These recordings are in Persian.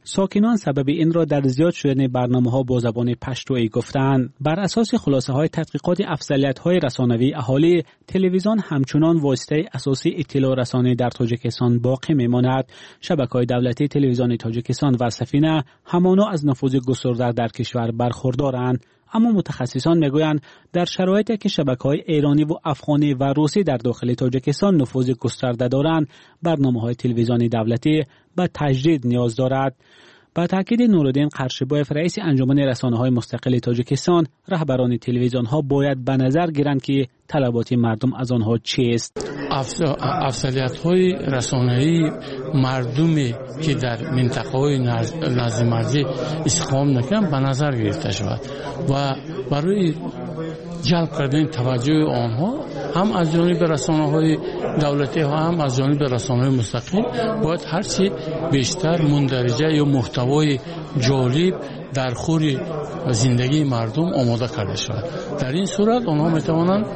ساکنان سبب این را در زیاد شدن برنامه‌ها با زبان پشتویی گفتند. بر اساس خلاصه‌های تحقیقات افضلیت‌های رسانوی اهالی، تلویزیون همچنان واسطه اساسی اطلاع رسانی در تاجیکستان باقی می‌ماند. شبکه‌های دولتی تلویزیون تاجیکستان و سفینه همانا از نفوذ گسترده در کشور برخوردارند. اما متخصصان میگویند در شرایطی که شبکه‌های ایرانی و افغانی و روسی در داخل تاجیکستان نفوذ گسترده دارند، برنامه‌های تلویزیونی دولتی به تجدید نیاز دارد. با تاکید نورالدین قرشبایف رئیس انجمن رسانه‌های مستقل تاجیکستان، رهبران تلویزیون‌ها باید به نظر گیرند که طلبات مردم از آنها چیست. افضلیت‌های رسانه‌ای مردمی که در منطقه‌های نزد مرزی استخدام نکنند به نظر گرفته شود و برای جلب کردن توجه آنها هم از جانب رسانه‌های دولتی و هم از جانب رسانه‌های مستقل باید هرچی بیشتر مندرجه یا محتوای جالب در خور زندگی مردم آماده کرده شود. در این صورت آنها می‌توانند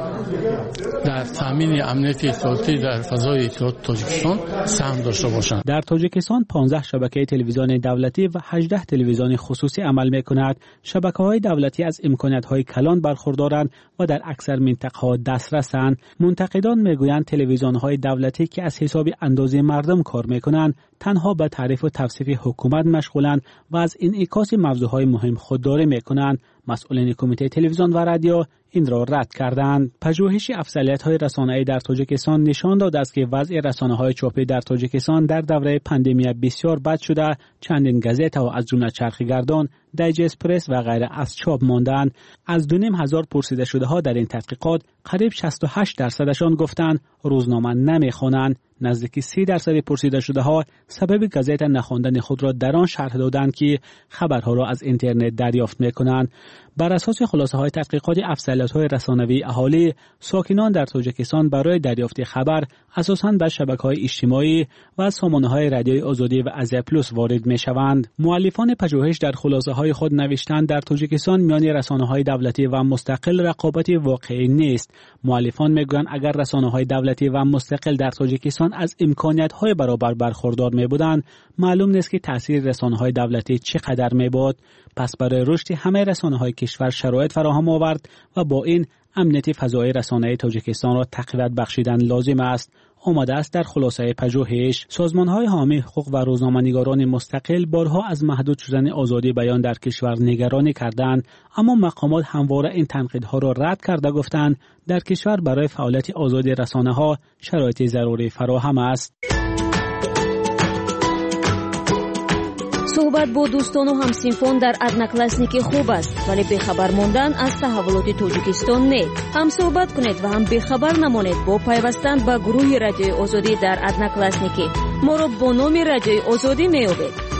در تامین امنیت اطلاعاتی در فضای اطلاعات تاجیکستان سهم داشته باشند. در تاجیکستان 15 شبکه تلویزیون دولتی و 18 تلویزیون خصوصی عمل می‌کند. شبکه‌های دولتی از امکانات‌های کلان برخوردارند و در اکثر مناطق‌ها دسترسند. منتقدان می‌گویند تلویزیون‌های دولتی که از حساب اندازه مردم کار می‌کنند تنها به تعریف و توصیف حکومت مشغولند و از انعکاس موضوعهای مهم خودداری می‌کنند. مسئولین کمیته تلویزیون و رادیو این را رد کردند. پژوهش افضلیت‌های رسانه‌ای در تاجیکستان نشان داده است که وضع رسانه‌های چاپی در تاجیکستان در دوره پاندمی بسیار بد شده. چندین گازیتا و از جمله چرخی‌گردان، دایجست پرس و غیره از چاپ ماندند. از 2500 پرسیده شده‌ها در این تحقیقات قریب 68% گفتند روزنامه نمی‌خوانند. نزدیک 30% پرسیده شده‌ها سبب گازیتا نخواندن خود را در آن شرح دادند که خبرها را از اینترنت دریافت می‌کنند. بر اساس خلاصه‌های تحقیقات افضلیت‌های رسانوی اهالی، ساکنان در تاجیکستان برای دریافت خبر اساساً به شبکه‌های اجتماعی و سامانه‌های رادیوی آزادی و آزیا پلوس وارد می‌شوند. مؤلفان پژوهش در خلاصه‌های خود نوشتند در تاجیکستان میان رسانه‌های دولتی و مستقل رقابت واقعی نیست. مؤلفان می‌گویند اگر رسانه‌های دولتی و مستقل در تاجیکستان از امکانات‌های برابر برخوردار می‌بودند، معلوم نیست که تأثیر رسانه‌های دولتی چقدر می‌بود. پس برای رشد همه رسانه‌های کشور شرایط فراهم آورد و با این امنیت فضای رسانه‌ای تاجیکستان را تقویت بخشیدن لازم است. آمده است در خلاصه پژوهش سازمان‌های حامی حقوق و روزنامه‌نگاران مستقل بارها از محدود شدن آزادی بیان در کشور نگرانی کردند، اما مقامات همواره این تنقیدها را رد کرده گفتند در کشور برای فعالیت آزادی رسانه‌ها شرایط ضروری فراهم است. صحبت با دوستان و همسنفان در одноклассники خوب است، ولی بخبر ماندن از تحولات تاجیکستان نه. هم صحبت کنید و هم بخبر نمانید با پیوستن به گروه رادیوی آزادی در одноклассники. ما را با نام رادیوی آزادی می‌یابید.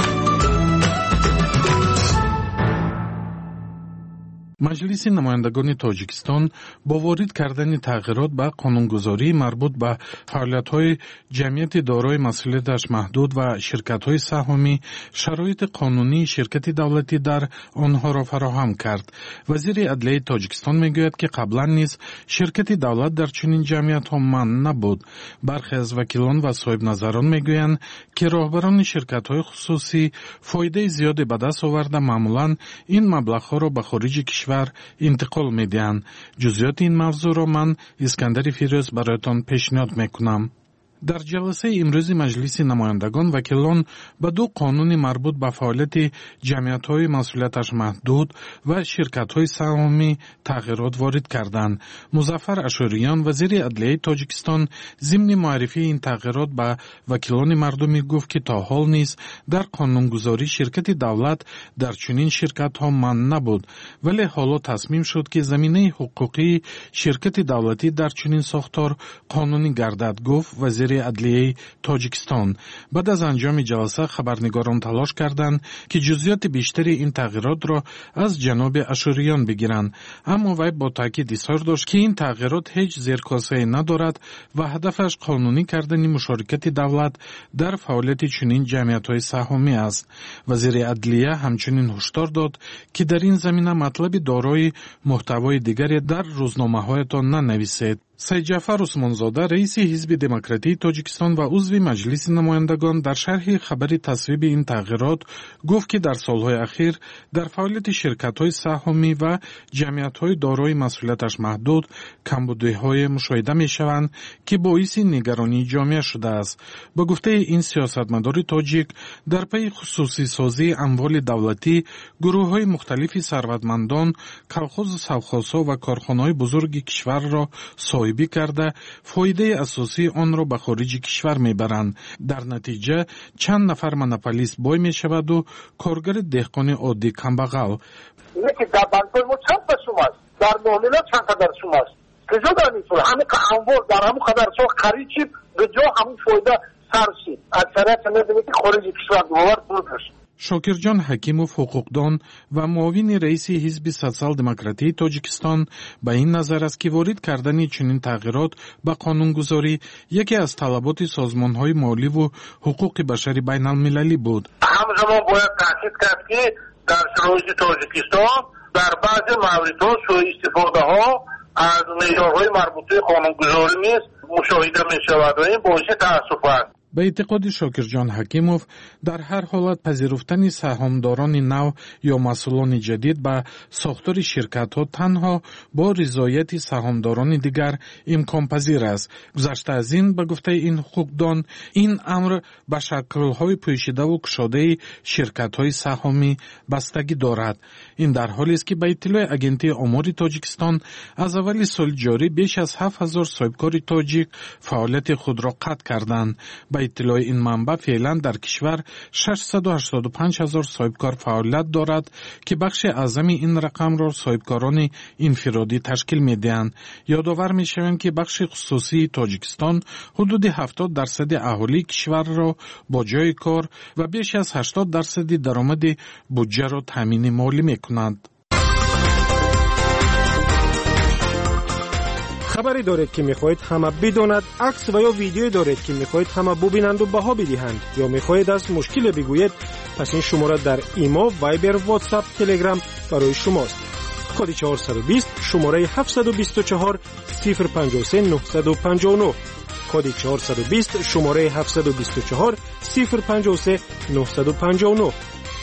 مجلس نمایندگان تاجیکستان با وارد کردن تغییرات به قانونگذاری مربوط به فعالیت‌های جمعیت دارای مسئولیتش محدود و شرکت‌های سهامی شرایط قانونی شرکت دولتی در آنها را فراهم کرد. وزیر عدلیه تاجیکستان میگوید که قبلا نیز شرکت دولت در چنین جمعیت‌ها منع نبود. برخی از وکیلان و صاحب نظران میگویند که راهبران شرکت‌های خصوصی فایده زیادی به دست آورده معمولاً این مبلغ‌ها را به خارج کشور انتقال میدهند. جزئیات این موضوع را من اسکندر فیروز برایتان پیشنهاد میکنم. در جلسه امروز مجلس نمایندگان وکیلان به دو قانون مربوط به فعالیت جمعیت‌های مسئولیتش محدود و شرکت‌های سهامی تغییرات وارد کردند. مظفر اشوریان وزیر عدلیه تاجیکستان ضمن معرفی این تغییرات به وکیلان مردمی گفت که تا حال نیز در قانونگذاری شرکت دولت در چنین شرکت‌ها منع نبود، ولی حالا تصمیم شد که زمینه حقوقی شرکت دولتی در چنین ساختار قانونی گردد، گفت وزیر عدلیه تاجیکستان. بعد از انجام جلسه خبرنگاران تلاش کردند که جزئیات بیشتری این تغییرات را از جناب اشوریان بگیرند، اما وی با تاکید اصرار داشت که این تغییرات هیچ زیرکاسه‌ای ندارد و هدفش قانونی کردن مشارکت دولت در فعالیت چنین جمعیت‌های سهامی است. وزیر عدلیه همچنین هشدار داد که در این زمینه مطلب دارای محتوای دیگری در روزنامه‌هایتان ننویسید. سیدجعفر عثمانزاده رئیس حزب دموکراتی تاجیکستان و عضو مجلس نمایندگان در شرح خبر تصویب این تغییرات گفت که در سالهای اخیر در فعالیت شرکت‌های سهامی و جمعیت‌های دارای مسئولیتش محدود کمبودی‌های مشاهده می‌شوند که باعث نگرانی جامعه شده است. با گفته این سیاستمدار تاجیک در پی خصوصی سازی اموال دولتی گروه‌های مختلف ثروتمندان کلخوز سوخاسا و کارخانه‌های بزرگ کشور را صاحبی کرده فایده اساسی آن را به خارج کشور میبرند. در نتیجه چند نفر مونوپولیست بای میشود و کارگر دهقان عادی کمبغل. یکی در بانک‌های ما چند تا شماست، در معاملات چند قدر شماست، کجا دانیتون همه اموال در همون قدر شما خرید چید به جا همون فایده سرشید اکثریت میدونید که خارج کشور دوبار بودش. شاکرجان حکیموف حقوقدان و معاون رئیس حزب سوسیال دموکراتی تاجیکستان به این نظر است که وارد کردن چنین تغییرات به قانونگذاری یکی از طلبات سازمان‌های مالی و حقوق بشری بین المللی بود. همزمان باید تاکید کرد که در شرایط تاجیکستان در بعضی موردها سوء استفاده ها از معیارهای مربوطه قانونگذاری نیز مشاهده می شود و این باعث تأسف است. به اعتقاد شاکرجان حکیموف در هر حالت پذیرفتن سهامداران نو یا مسئولان جدید به ساختار شرکت ها تنها با رضایت سهامداران دیگر امکان پذیر است. گذشته از این به گفته این حقوقدان این امر به شکل های پوشیده و گشاده شرکت های سهامی بستگی دارد. این در حالی است که به اطلاع اگنتی آمار تاجیکستان از اول سال جاری بیش از 7000 صاحبکار تاجیک فعالیت خود را قطع کردند. به اطلاع این منبع فعلا در کشور 685,000 صاحبکار فعالیت دارد که بخش اعظم این رقم را صاحبکاران انفرادی تشکیل می‌دهند. یادآور می‌شوند که بخش خصوصی تاجیکستان حدود 70% اهالی کشور را با جای کار و بیش از 80% درآمد بودجه را تامین مالی می‌کنند. خبری دارید که میخواهید همه بداند، عکس و یا ویدیویی دارید که میخواهید همه ببینند و بها بدهند یا میخواهید از مشکل بگویید، پس این شماره در ایما، وایبر، واتساپ، تلگرام برای شماست. کد 420 شماره 724 053 959 کد 420 شماره 724 053 959.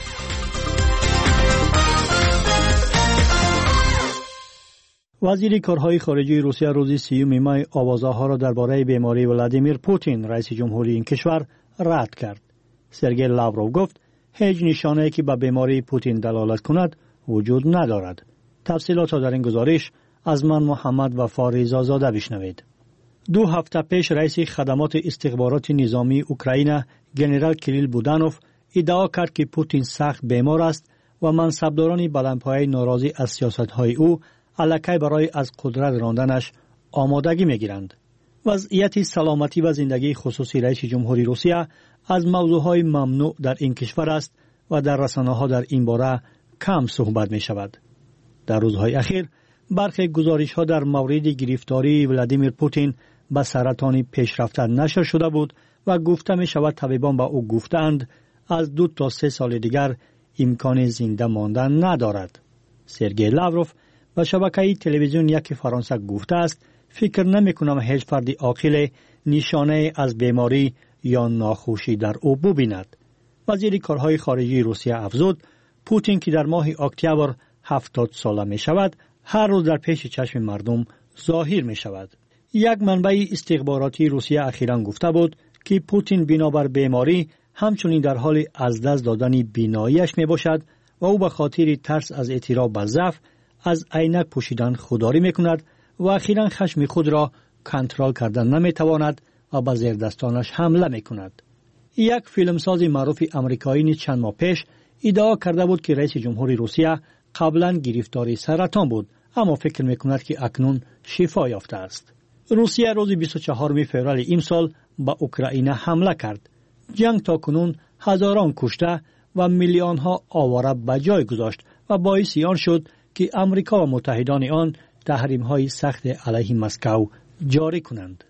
وزیر کارهای خارجه روسیه روز 30 می آوازه‌ها را درباره بیماری ولادیمیر پوتین رئیس جمهوری این کشور رد کرد. سرگئی لاوروف گفت هیچ نشانه‌ای که به بیماری پوتین دلالت کند وجود ندارد. تفصیلات را در این گزارش از من محمد وفا رضازاده بشنوید. 2 هفته پیش رئیس خدمات استخبارات نظامی اوکراین ژنرال کریل بودانوف ادعا کرد که پوتین سخت بیمار است و منصبداران بلندپایه ناراضی از سیاست‌های او الکی برای از قدرت راندنش آمادگی می‌گیرند. وضعیت سلامتی و زندگی خصوصی رئیس جمهوری روسیه از موضوعهای ممنوع در این کشور است و در رسانه‌ها در این باره کم صحبت می‌شود. در روزهای اخیر برخی گزارش‌ها در مورد گرفتاری ولادیمیر پوتین به سرطان پیشرفته نشر شده بود و گفته می‌شود طبیبان به او گفتند از 2 تا 3 سال دیگر امکان زنده ماندن ندارد. سرگئی لاوروف و شبکه تلویزیون یک فرانسه گفته است فکر نمی کنم هیچ فرد عاقل نشانه از بیماری یا ناخوشی در او ببیند. وزیر کارهای خارجه روسیه افزود پوتین که در ماه اکتبر 70 ساله می شود هر روز در پیش چشم مردم ظاهر می شود. یک منبع استخباراتی روسیه اخیراً گفته بود که پوتین بنابر بیماری همچنین در حال از دست دادن بیناییش می باشد و او به خاطر ترس از اعتراف به ضعف از عینک پوشیدن خودداری میکند و اخیراً خشم خود را کنترل کردن نمیتواند و به زیردستانش حمله میکند. یک فیلمساز معروف آمریکایی چند ماه پیش ادعا کرده بود که رئیس جمهوری روسیه قبلا گرفتار سرطان بود اما فکر میکند که اکنون شفا یافته است. روسیه روز 24 فوریه امسال به اوکراین حمله کرد. جنگ تا کنون هزاران کشته و میلیون ها آواره به جای گذاشت و باعث آن شد که امریکا و متحدان آن تحریم‌های سخت علیه مسکو جاری کنند.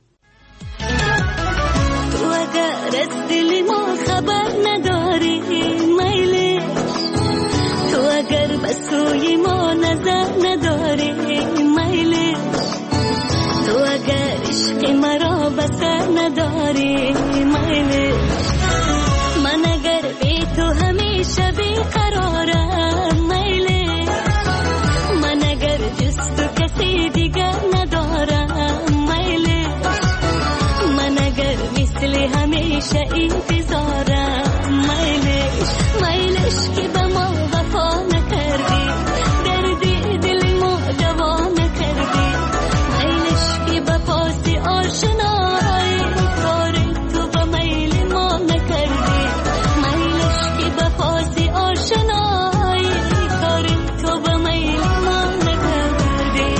تو اگر از دل ما خبر نداری میلی، تو اگر به سوی ما نظر نداری میلی، تو اگر همیشه بیقرارم میله من اگر جست و کسی دیگر ندارم میله من اگر مثل همیشه انتظارم میلش که به ما وفا نکردی دردی دل ما دوا نکردی میلش که به پاس آشنایی کار تو به میل ما نکردی میلش که به پاس آشنایی کار تو به میل ما نکردی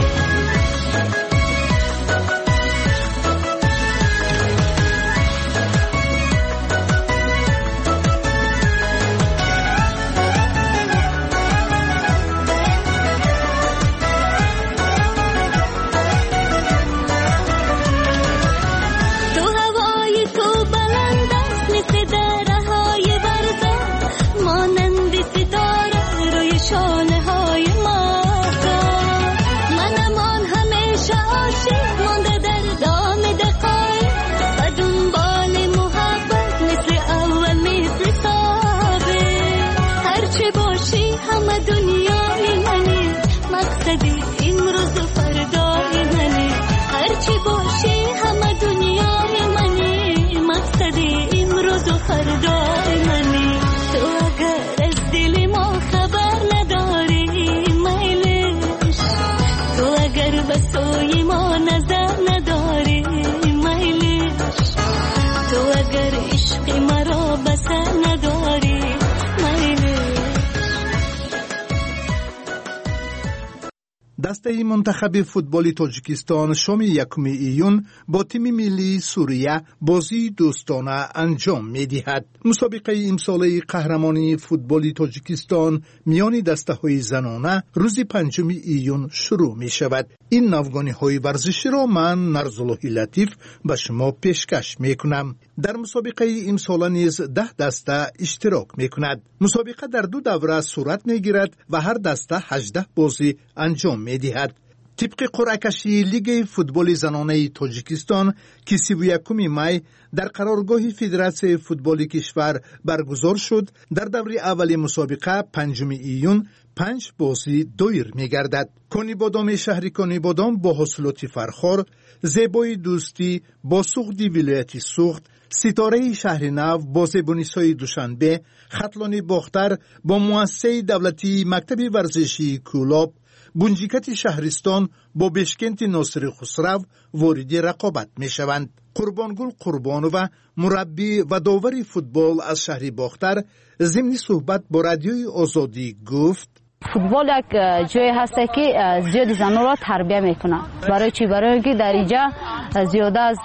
دسته منتخب فوتبال تاجیکستان شام 1 ایون با تیم ملی سوریه بازی دوستانه انجام می‌دهد. مسابقه امساله قهرمانی فوتبال تاجیکستان میان دسته‌های زنانه روز 5 ایون شروع می‌شود. این نوگانی‌های ورزشی را من نرزالله لطیف به شما پیشکش می‌کنم. در مسابقه امساله نیز 10 دسته اشتراک می‌کند. مسابقه در 2 دوره صورت می‌گیرد و هر دسته 18 بازی انجام می‌دهد. طبق قرعه کشی لیگ فوتبال زنانه تاجیکستان که 31 می در قرارگاه فدراسیون فوتبال کشور برگزار شد، در دوره اول مسابقه 5 ایون 5 بازی دایر می‌گردد. کنیبادام شهر کنیبادام با حاصلات فرخار، زیبای دوستی با سوخت ولایت سوخت، ستاره شهر نو با زیبونیسای دوشنبه، خطلان باختر با مؤسسه دولتی مکتب ورزشی کولاب، بونجیکت شهرستان با بشکنت ناصر خسرو وارد رقابت می شوند. قربانگل قربانو مربی و داور فوتبال از شهر باختر ضمن صحبت با رادیوی آزادی گفت: فوتبال یک جای هست که زیاد زنان را تربیت میکنه. برای چی؟ برای اینکه در اینجا زیاده از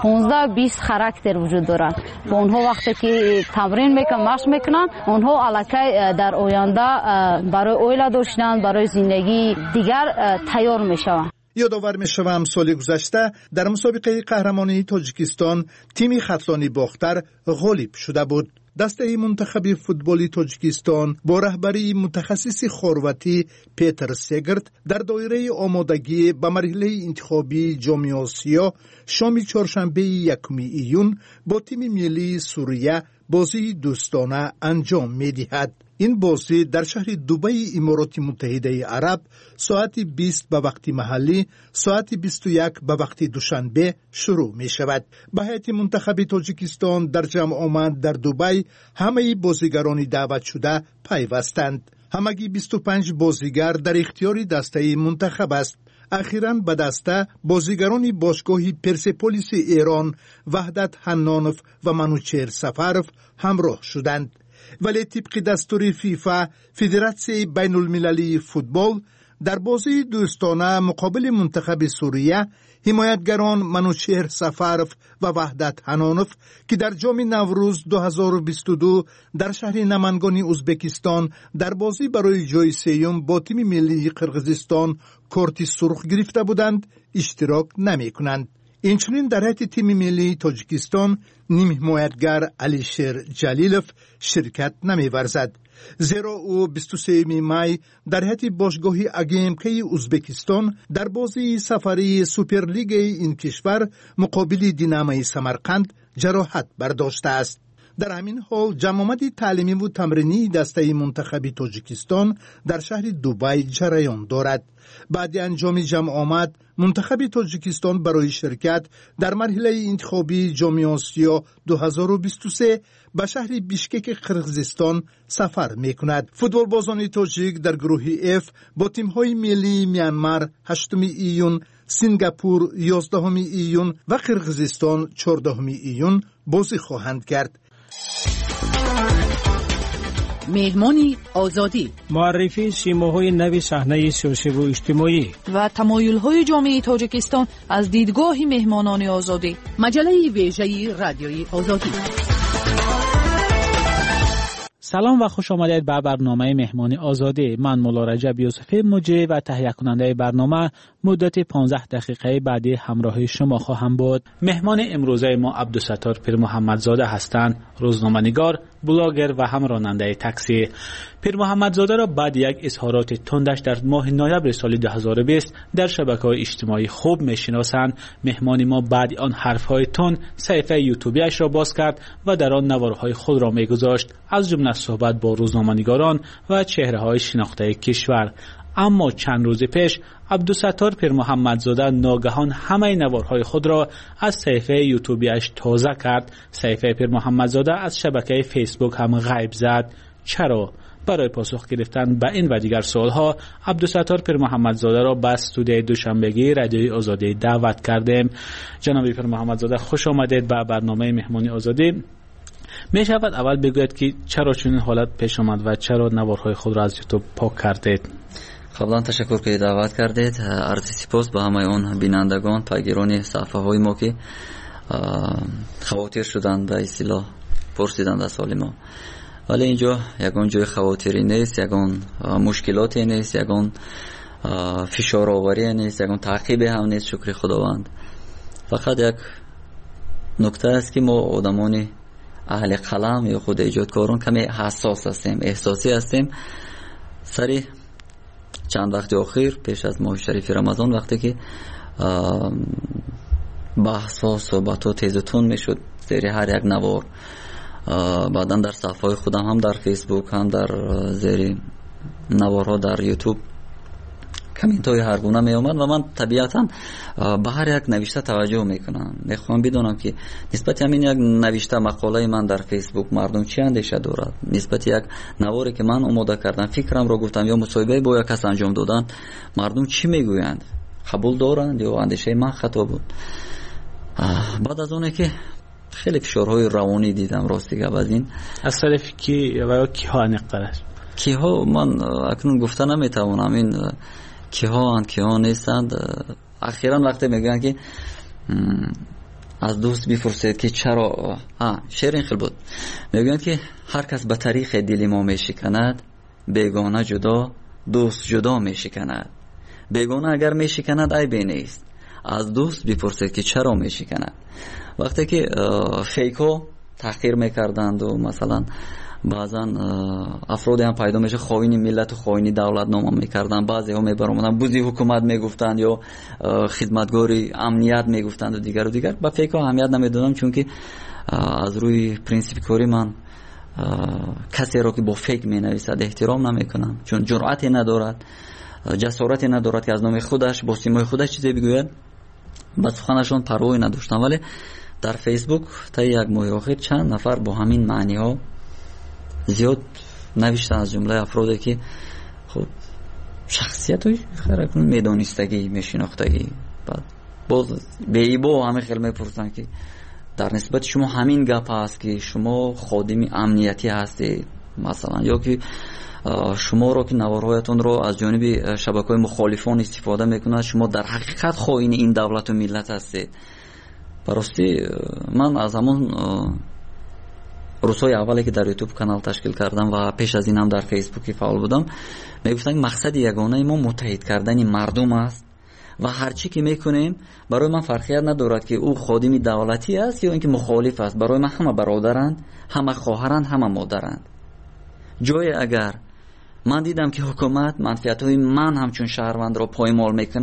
15-20 خاراکتر وجود دارند. با اونها وقتی که تمرین میکنن، مشق میکنن، اونها الکی در آینده برای اویلا داشتن، برای زندگی دیگر تیار میشوند. یادآور میشوم سال گذشته در مسابقه قهرمانی تاجیکستان تیم خطلانی باختر غالب شده بود. دسته منتخب فوتبال تاجیکستان با رهبری متخصص خرواتی پیتر سگرت در دایره آمادگی به مرحله انتخابی جام آسیا شام چهارشنبه 1 ایون با تیم ملی سوریه بازی دوستانه انجام می‌دهد. این بازی در شهر دبی امارات متحده عرب ساعت 20 به وقت محلی، ساعت 21 به وقت دوشنبه شروع می شود. به هیئت منتخب تاجیکستان در جمع آمد در دبی همه بازیگران دعوت شده پیوستند. همگی 25 بازیگر در اختیار دسته منتخب است. اخیراً به دسته بازیگران باشگاه پرسپولیس ایران وحدت حنانف و منوچهر سفرف همراه شدند. ولی طبق دستور فیفا فدراسیون بین المللی فوتبال در بازی دوستانه مقابل منتخب سوریه حمایتگران منوچهر سفرف و وحدت حنانف که در جام نوروز 2022 در شهر نمنگان ازبکستان در بازی برای جای سیوم با تیم ملی قرقیزستان کارت سرخ گرفته بودند اشتراک نمی کنند. اینچنین در هیئت تیم ملی تاجیکستان نیم حمایتگر علیشیر جلیلوف شرکت نمی‌ورزد، زیرا او 23 می در هیئت باشگاه اگیمکی ازبکستان در بازی سفری سوپرلیگ این کشور مقابل دینامای سمرقند جراحت برداشته است. در همین حال جمع تعلیمی و تمرینی دسته منتخبی تاجیکستان در شهر دبی جریان دارد. بعد انجام جمع آمد منتخب تاجیکستان برای شرکت در مرحله انتخابی جام آسیا 2023 به شهر بیشکک قرقیزستان سفر میکند. فوتبال بازان تاجیک در گروه F با تیم‌های ملی میانمار 8 ایون، سنگاپور 11 ایون و قرقیزستان 14 ایون بازی خواهند کرد. مهمانی آزادی، معرفی سیماهای نو صحنه سیاسی و اجتماعی و تمایل‌های جامعه تاجیکستان از دیدگاه مهمانان آزادی. مجله ویژه رادیوی آزادی. سلام و خوش آمدید به برنامه مهمانی آزادی. من مولا رجب یوسفی مجری و تهیه کننده برنامه مدت 15 دقیقه بعدی همراه شما خواهم بود. مهمان امروزه ما عبدالستار پیر محمدزاده هستند، روزنامه‌نگار، بلاگر و هم راننده تاکسی. پیر محمدزاده را بعد یک اظهارات تندش در ماه نوامبر سال 2020 در شبکه‌های اجتماعی خوب می‌شناسند. مهمان ما بعد آن حرف‌های تند صفحه یوتیوبیش را باز کرد و در آن نوارهای خود را می‌گذاشت، از جمله صحبت با روزنامه‌نگاران و چهره‌های شناخته کشور. اما چند روز پیش عبدالستار پیر محمدزاده ناگهان همه نوارهای خود را از صفحه یوتیوبیش تازه کرد. صفحه پیر محمدزاده از شبکه فیسبوک هم غیب زد. چرا؟ برای پاسخ گرفتن به این و دیگر سوالها عبدالستار پیر محمدزاده را به استودیوی دوشنبگی رادیوی آزادی دعوت کردیم. جناب پیر محمدزاده خوش آمدید به برنامه مهمانی آزادی. می شود اول بگوید که چرا چنین حالت پیش آمد و چرا نوارهای خود را از یوتیوب پاک کردید؟ قبلا تشکر که دعوت کردید. عرض سپاس به همه اون بینندگان، پیگیران صفحه های ما که خواطر شدند به اصطلاح پرسیدند از حال ما. ولی اینجا یگان جای خواطری نیست، یگان مشکلاتی نیست، یگان فشار آوری نیست، یگان تعقیب هم نیست. شکر خداوند. فقط یک نکته است که ما آدمان اهل قلم یا خود ایجادکاران کمی حساس هستیم، احساسی هستیم. سری چند وقت اخیر پیش از ماه شریف رمضان وقتی که بحث ها صحبت ها تیز و تند میشد زیر هر یک نوار، بعدا در صفحه های خودم هم در فیسبوک هم در زیر نوارها در یوتیوب کامنت های هر گونه می اومد و من طبیعتا به هر یک نوشته توجه میکنم. میخوام بدونم که نسبت همین یک نوشته مقاله من در فیسبوک مردم چی اندیشه دارد، نسبت یک نواری که من آماده کردم فکرم را گفتم یا مصاحبه با یک کس انجام دادن مردم چی میگویند، قبول دارند یا اندیشه من خطا بود. بعد از اونه که خیلی فشارهای روانی دیدم راستیگه از این از طرف کی و کیها نقدرش کیها من اکنون گفته نمیتوانم این کیها نیستند. اخیرا وقتی میگن که از دوست بپرسید که چرا شعر این خیلی بود، میگن که هر کس به طریق دل ما میشکند، بیگانه جدا دوست جدا میشکند. بیگانه اگر میشکند عیبی نیست، از دوست بپرسید که چرا میشکند. وقتی که فیکو تحقیر میکردند و مثلا بعضا افرادی هم پیدا میشه خائن ملت و خائن دولت نام میکردن، بعضی ها میبرامدن بوزی حکومت میگفتند یا خدمتگاری امنیت میگفتند و دیگر. با فکر اهمیت نمیدادم چون که از روی پرینسیپ کاری من کسی را که با فکر مینویسد احترام نمیکنم، چون جرأتی ندارد، جسارتی ندارد که از نام خودش با سیمای خودش چیزی بگوید. با سخنشون پروایی نداشتم. ولی در فیسبوک تا یک ماه اخیر چند نفر با همین معنی ها زیاد نوشتن، از جمله افرادی که خب شخصیت های خیلی میدانستگی میشناختگی، بعد باز به ایبا همه خیلی میپرسن که در نسبت شما همین گپ هست که شما خادم امنیتی هستید مثلا، یا که شما رو که نوارهایتون رو از جانب شبکه‌های مخالفان استفاده میکنند، شما در حقیقت خائن این دولت و ملت هستید. براستی من از همون روزهای اولی که در یوتیوب کانال تشکیل کردم و پیش از این هم در فیسبوک فعال بودم میگفتن مقصد یگانه ما متحد کردن مردم است و هرچی که میکنیم برای من فرقیت ندارد که او خادم دولتی است یا اینکه مخالف است. برای من همه برادرند، همه خواهرند، همه مادرند. جای اگر من دیدم که حکومت منفعت‌های من همچون شهروند را پایمال میکند،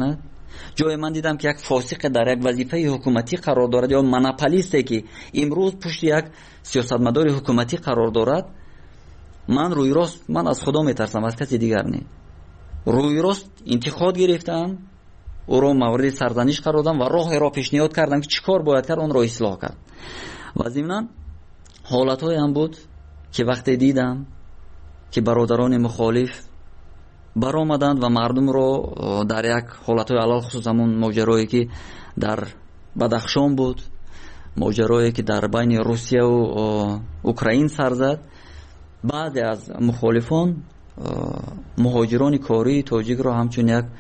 جای من دیدم که یک فاسق در یک وظیفه حکومتی قرار دارد یا مناپولیستی که امروز پشت یک سیاستمدار حکومتی قرار دارد، من روی راست من از خدا میترسم، از کسی دیگر نه. روی راست انتقاد گرفتم، او را مورد سرزنش قرار دادم و راه را پیشنهاد کردم که چیکار باید کرد اون را اصلاح کرد. و ضمن حالت‌های هم بود که وقتی دیدم که برادران مخالف برآمدند و مردم رو در یک حالت‌های علل خصوص همون ماجرایی که در بدخشان بود، ماجرایی که در بین روسیه و اوکراین سر زد، بعضی از مخالفان مهاجران کاری تاجیک رو همچون یک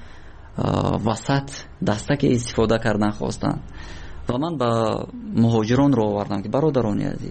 وسط دستک استفاده کردن خواستند و من با مهاجران رو آوردم که برادران عزیز،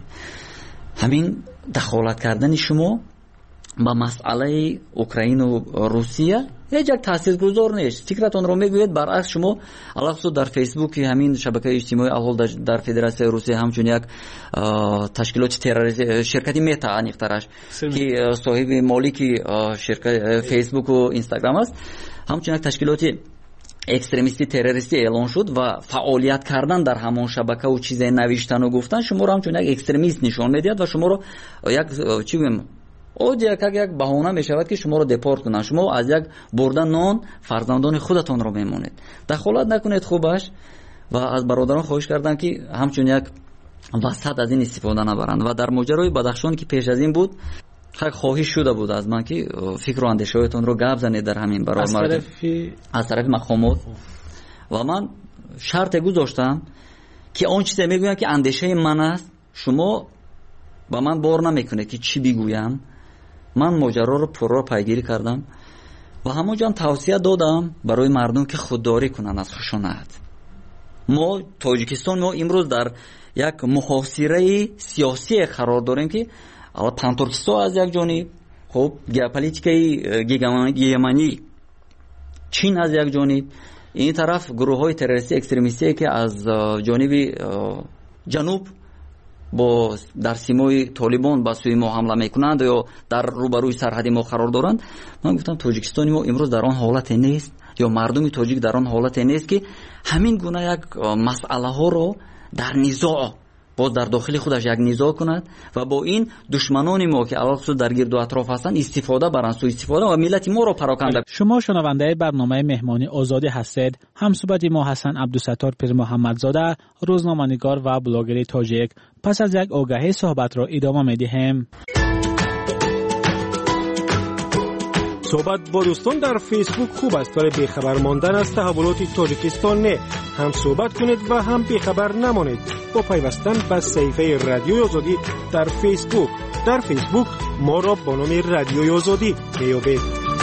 همین دخالت کردن شما با مسئله اوکراین و روسیه یک تاثیرگذار نیست. فکرتون رو میگوید برعکس شما علاوه در فیسبوک همین شبکه اجتماعی احوال در فدراسیون روسیه همچون یک تشکیلات تروریستی شرکتی متا انیخترش که صاحب مالکی شرکت فیسبوک و اینستاگرام است، همچون یک تشکیلات اکستریمیستی تروریستی اعلان شد و فعالیت کردن در همون شبکه و چیزای نوشتن و گفتن شما رو همچون یک اکستریمیست نشون میدید و شما رو یک چی بگم او یک بهانه می شود که شما رو دپورت کنن. شما از یک بردن نان فرزندان خودتون رو میمونید. دخالت نکنید خوبش. و از برادران خواهش کردم که همچون یک وسط از این استفاده نبرند. و در ماجرای بدخشان که پیش از این بود خواهش شده بود از من که فکر و اندیشه‌هایتون رو گپ زنید در همین برای از طرف مقامات. و من شرط گذاشتم که اون چیزی میگویم که اندیشه من است، شما با من بار نمیکنه که چی بگویم. من ماجرا رو پررو پیگیری کردم و همونجا توصیه دادم برای مردم که خودداری کنن از خشونت. ما تاجیکستان ما امروز در یک محاصره سیاسی قرار داریم که ترکستان از یک جانب، خب ژئوپلیتیکای گیگمانی چین از یک جانب، این طرف گروه‌های تروریستی اکستریمیستی که از جانب جنوب با در سیمای طالبان با سوی ما حمله میکنند یا در روبروی سرحدی ما قرار دارند. من گفتم تاجیکستان ما امروز در آن حالت نیست یا مردم تاجیک در آن حالت نیست که همین گونه یک مسئله ها رو در نزاع باز در داخل خودش یک نزاع کند و با این دشمنان ما که علاوه در گرد و اطراف هستند استفاده برند، سوء استفاده و ملت ما را پراکنده. شما شنونده برنامه مهمانی آزادی هستید. همصحبت ما حسن عبدالستار پیر محمدزاده، روزنامه‌نگار و بلاگر تاجیک. پس از یک آگهی صحبت را ادامه می‌دهیم. صحبت با دوستان در فیسبوک خوب است ولی بیخبر ماندن از تحولات تاجیکستان نه. هم صحبت کنید و هم بیخبر نمانید با پیوستن به صفحه رادیوی آزادی در فیسبوک. در فیسبوک ما را با نام رادیوی آزادی میابید.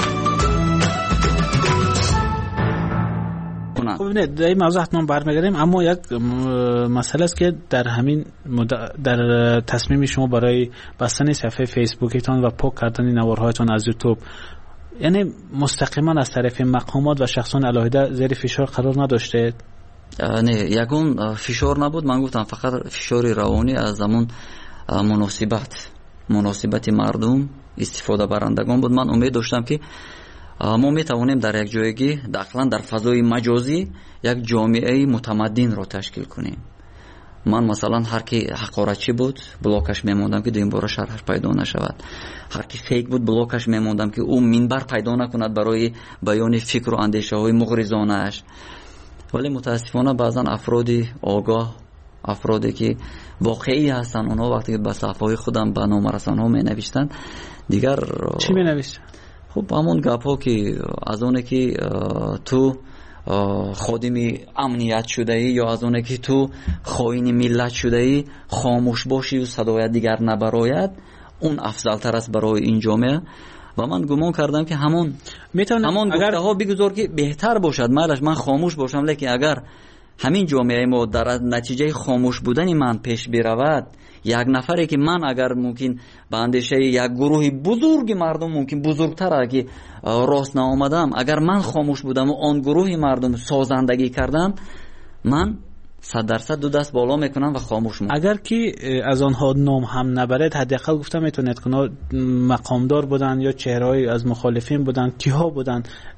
خب نه در این موضوع حتما برمیگردیم، اما یک مسئله است که در همین در تصمیم شما برای بستن صفحه فیسبوکتان و پاک کردن نوارهایتان از یوتیوب، یعنی مستقیما از طرف مقامات و شخصان علاهده زیر فشار قرار نداشته؟ نه، یکون فشار نبود. من گفتم فقط فشار روانی از همون مناسبت مردم استفاده برندگان بود. من امید داشتم که ما میتوانیم در یک جایگی داخلا در فضای مجازی یک جامعه متمدن را تشکیل کنیم. من مثلا هر کی حقارتچی بود بلاکش میموندم که دویم بار شرحش پیدا نشود. هر کی فیک بود بلاکش میموندم که او منبر پیدا نکند برای بیان فکر و اندیشه های مغرضانه اش. ولی متاسفانه بعضا افرادی آگاه، افرادی که واقعی هستن، اونها وقتی که به صفحه خودم به نامرسان ها می نوشتن دیگر چی می نوشتن؟ خب همون گپ ها که از اونه که تو خادم امنیت شده ای یا از اونه که تو خائن ملت شده ای خاموش باشی و صدای دیگر نبراید، اون افضل تر است برای این جامعه. و من گمان کردم که همون گفته ها بگذار که بهتر باشد. من خاموش باشم، لیکن اگر همین جامعه ما در نتیجه خاموش بودن من پیش برود، یک نفری که من اگر ممکن به اندیشه یک گروه بزرگ مردم ممکن بزرگتر اگه راست نآمدم، اگر من خاموش بودم و آن گروه مردم سازندگی کردم، من 100% دو دست بالا میکنم و خاموش میکنم. اگر که از آنها نام هم نبرد، حداقل گفتم میتونید که مقامدار بودن یا چهره‌ای از مخالفین بودن، کیها بودن،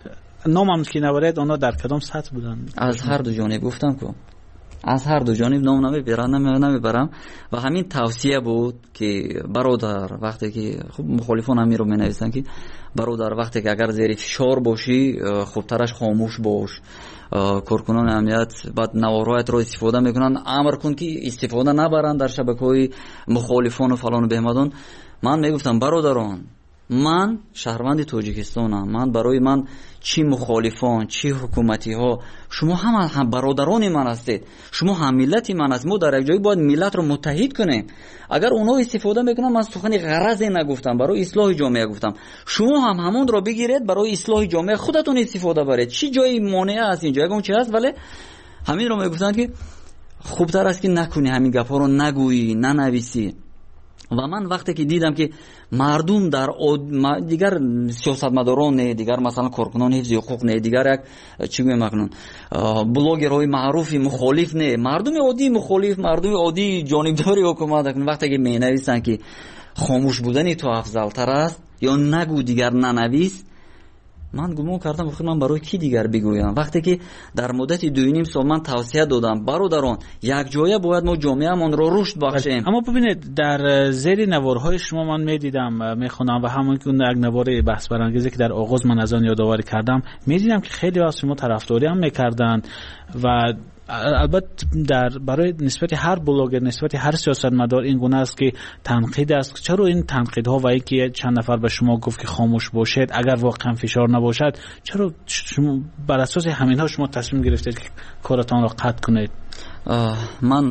نام که نبرید اونا در کدام سطح بودن؟ از هر دو جانب گفتم که از هر دو جانب نام نمیبرم و همین توصیه بود که برادر وقتی که خب مخالفان همین رو می نویسن که برادر وقتی که اگر زیر فشار باشی خوبترش خاموش باش. کارکنان امنیت بعد نوارهایت رو استفاده میکنن، امر کن که استفاده نبرن در شبکه‌های مخالفان و فلان و بهمدان. من میگفتم برادران من شهروند تاجیکستانم، من برای من چی مخالفان چی حکومتی ها شما هم برادران من هستید، شما هم ملت من هستید. ما در یک جایی باید ملت رو متحد کنیم. اگر اونا استفاده میکنن، من سخن غرضی نگفتم، برای اصلاح جامعه گفتم، شما هم همون رو بگیرید برای اصلاح جامعه خودتون استفاده برید. چی جایی مانع است اینجا اون چی هست؟ ولی همین رو میگفتن که خوبتر است که نکنی، همین گپا رو نگویی ننویسی. و من وقتی که دیدم که مردم در دیگر سیاستمداران نه، دیگر مثلا کارکنان حفظ حقوق نه، دیگر یک چی میگن بلاگرهای معروفی مخالف نه، مردم عادی مخالف، مردم عادی جانبداری حکومت، وقتی که مینویسن که خاموش بودن تو افضل تر است یا نگو دیگر ننویس، من گمان کردم خود من برای کی دیگر بگویم؟ وقتی که در مدت 2.5 سال من توصیه دادم برادران یک جایه باید ما جامعه‌مون رو رشد بخشیم. اما ببینید در زیر نوارهای شما من میدیدم میخونم و همون که اون یک نوار بحث برانگیزی که در آغاز من از آن یادآوری کردم میدیدم که خیلی از شما طرفداری هم میکردن و البته در برای نسبت هر بلاگر نسبت هر سیاستمدار این گونه است که تنقید است. چرا این تنقیدها و اینکه چند نفر به شما گفت که خاموش باشید اگر واقعا فشار نباشد، چرا شما بر اساس همینها شما تصمیم گرفتید که کارتان را قطع کنید؟ من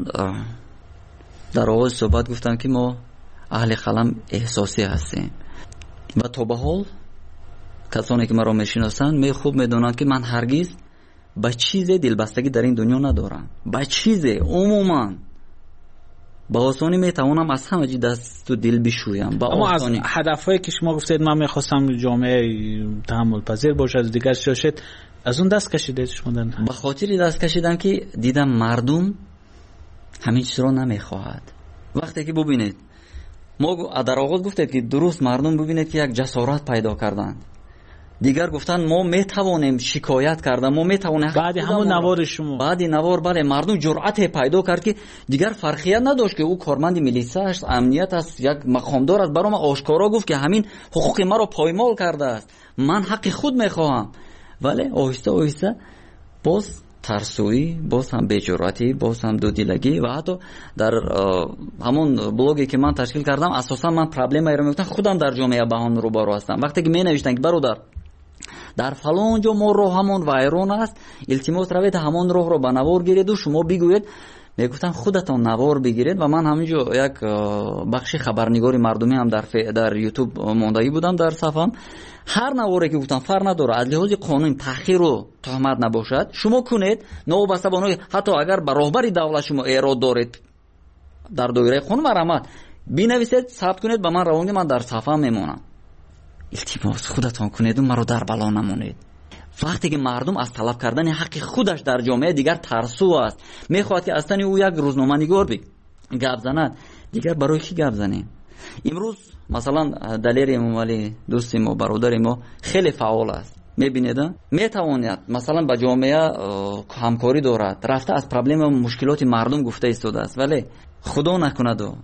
در آغاز صحبت گفتم که ما اهل قلم احساسی هستیم و تا به حال کسانی که مرا میشناسند خوب میدونند که من هرگز با چیز دلبستگی در این دنیا ندارم. با چیز عموما با آسانی میتوانم از همه چی دست و دل بشویم. اما از هدفهایی که شما گفتید من میخواستم جامعه تحمل پذیر باشه از دیگر شاشد، از اون دست کشیدید شما؟ به خاطر دست کشیدم که دیدم مردم همین چیز رو نمیخواهد. وقتی که ببینید ما در آغاز گفتید که درست مردم ببینید که یک جسارت پیدا کردند، دیگر گفتن ما میتوانیم شکایت کردن، ما میتوانیم بعد همون نوار شما بعد نوار بله مردم جرأت پیدا کرد که دیگر فرقیت نداشت که او کارمند ملیسا است، امنیت است، یک مقامدار است، برام آشکارا گفت که همین حقوق ما رو پایمال کرده است، من حق خود میخواهم. ولی آهسته آهسته باز ترسویی، باز هم بی‌جرأتی، باز هم دودیلگی و حتی در همون بلوگی که من تشکیل کردم اساسا من پرابلمی رو میگفتم خودم در جامعه با هم روبرو هستم. وقتی که می نوشتن که برادر در فلان جا ما راه همون وایرون است، التماس روید همون راه رو به نوار گیرید و شما بگوید، میگفتن خودتان نوار بگیرید. و من همینجا یک بخش خبرنگاری مردمی هم در یوتیوب موندگی بودم در صفحم، هر نواری که گفتم فرق نداره از لحاظ قانون تأخیر و تهمت نباشد شما کنید، نوبسته بانوی حتی اگر به راهبری دولت شما ایراد دارید در دایره قانون مرامت بنویسید ثبت کنید به من روانگی، من در صفحه میمونم. التماس خودتان کنید و مرا در بلا نمونید. وقتی که مردم از طلب کردن حق خودش در جامعه دیگر ترسو است، میخواد که اصلا او یک روزنامه نگار گپ زند، دیگر برای کی گپ زنیم؟ امروز مثلا دلیر امامعلی دوست ما برادر ما خیلی فعال است، میبینید میتواند مثلا با جامعه همکاری دارد، رفته از پرابلم و مشکلات مردم گفته ایستاده است، ولی خدا نکند و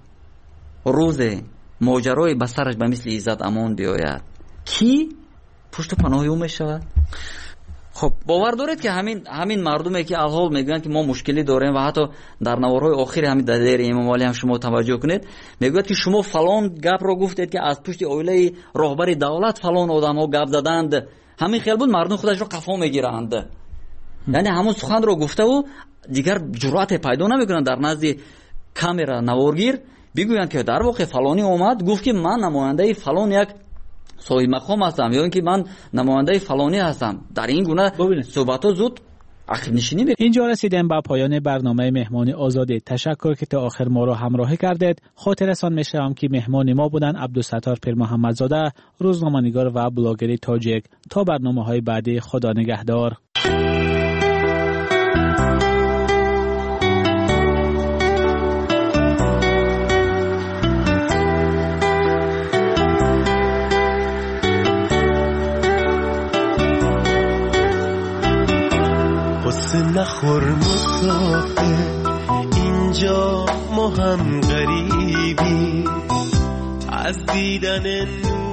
روز ماجرای به سرش به مثل عزت امان بیاید کی پشت پناه او میشود؟ خب باور دارید که همین مردمی که الحال میگن که ما مشکلی داریم و حتی در نوارهای آخر همین دلیر امامعلی هم شما توجه کنید میگوید که شما فلان گپ رو گفتید که از پشت اویله راهبر دولت فلان آدم‌ها گپ زدند، همین خیال بود مردم خودش رو قفا میگیرند. یعنی همون سخن رو گفته و دیگر جرأت پیدا نمیکنن در نزد کامera نوارگیر بگویند که در واقع فلانی اومد گفت که من نماینده فلان یک صاحب مقام هستم یا اینکه من نماینده فلانی هستم. در این گونه صحبت‌ها زود عقب نشینی می‌کنه. اینجا رسیدیم به پایان برنامه مهمان آزادی. تشکر که تا آخر ما را همراهی کردید. خاطرتان می‌شوم که مهمان ما بودن عبدالستار پیر محمدزاده، روزنامه‌نگار و بلاگر تاجیک. تا برنامه‌های بعدی، خدا نگهدار. نخور مسافر، اینجا ما هم غریبی، از دیدن نور